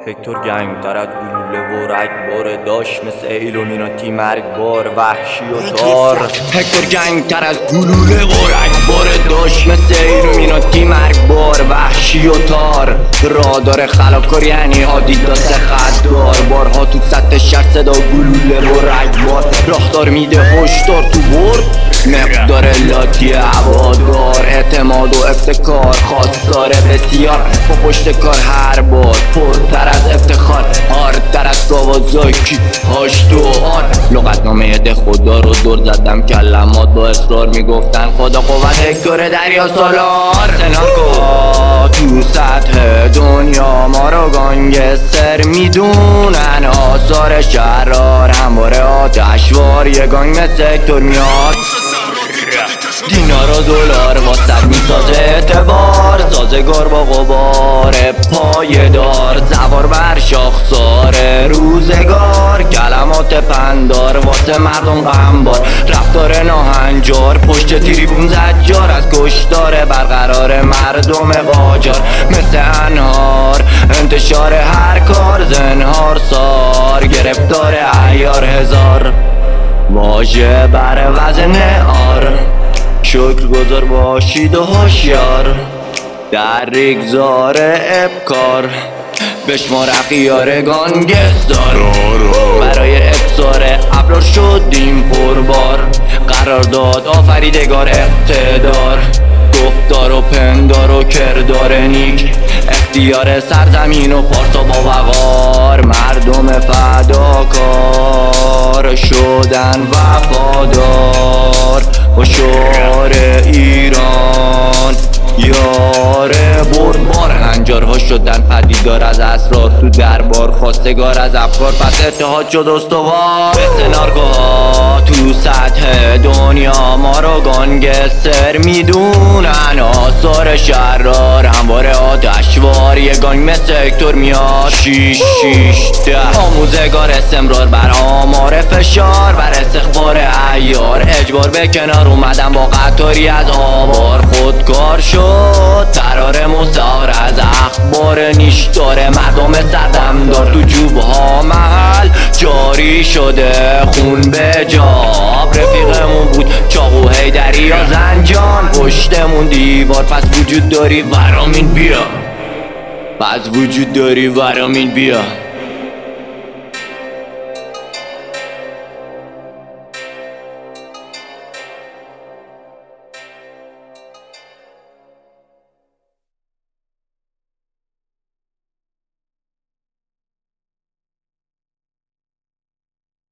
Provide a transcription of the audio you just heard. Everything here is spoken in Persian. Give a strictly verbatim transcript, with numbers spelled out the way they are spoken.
هکتور گنگ تر از گلوله و رگبار داشت مثل ایلومیناتی مرگبار وحشی و تار. هکتور گنگ تر از گلوله و رگبار داشت مثل ایلومیناتی مرگبار وحشی و تار. رادار خلافکار یعنی آدیداس خطدار، بارها تو سطح شهر صدا گلوله و رگبار. راهدار میده هشدار تو برد، مقدار لاتی هوادار، اعتماد و ابتکار خواستار بسیار، با پشت کار هر بار پرتر از افتخار، آردتر از کاوازاکی هاش تو آر. لغتنامه ده خدا رو دور زدم، کلمات با اصرار میگفتن خدا قوت هکتور دریا سالار. سنارکو تو سطح دنیا ما رو گانگستر میدونن، آثار شرار همواره آتشوار، یه گانگ مثل هکتور میاد، دینار و دلار واسد میسازه اعتبار، سازگار با غبار پایدار، زوار بر شاخسار روزگار، کلمات پندار واسه مردم غمبار، رفتار ناهنجار پشت تریبون زجار، از کشتار برقرار مردم قاجار، مثل انهار انتشار هر کار، زنهار سار گرفتار عیار هزار، واژه بر وزن آر. شکر گذار باشید و هوشیار در ریگزار ابکار، بشمار اخیار گانگستار، برای افسار ابرار شدیم پربار، قرارداد آفریدگار اقتدار، گفتار و پندار و کردار نیک، اختیار سرزمین و پارسا با وقار، مردم فداکار شدن وفادار، با شعار ایران یار بردبار، هنجارها شدن پدیدار از اسرار تو دربار، خواستگار از افکار پس اتحاد شد استوار. مثل نارکوها تو سطح دنیا ما رو گانگستر میدونن، آثار شرار همواره آتشوار، یه گانگ مثل هکتور میاد شیش شیش ده، آموزگار استمرار بر آمار فشار، بر استخبار عیار، اجبار به کنار اومدن با قطاری از آوار، خودکار شد ترار مستعار از اخبار نیشدار، مردم صدمدار تو جوبها محل جاری شده خون به جاب، رفیقمون بود چاقو حیدری یا زنجان، پشتمون دیوار پس وجود داری ورامین بیا، پس وجود داری ورامین بیا.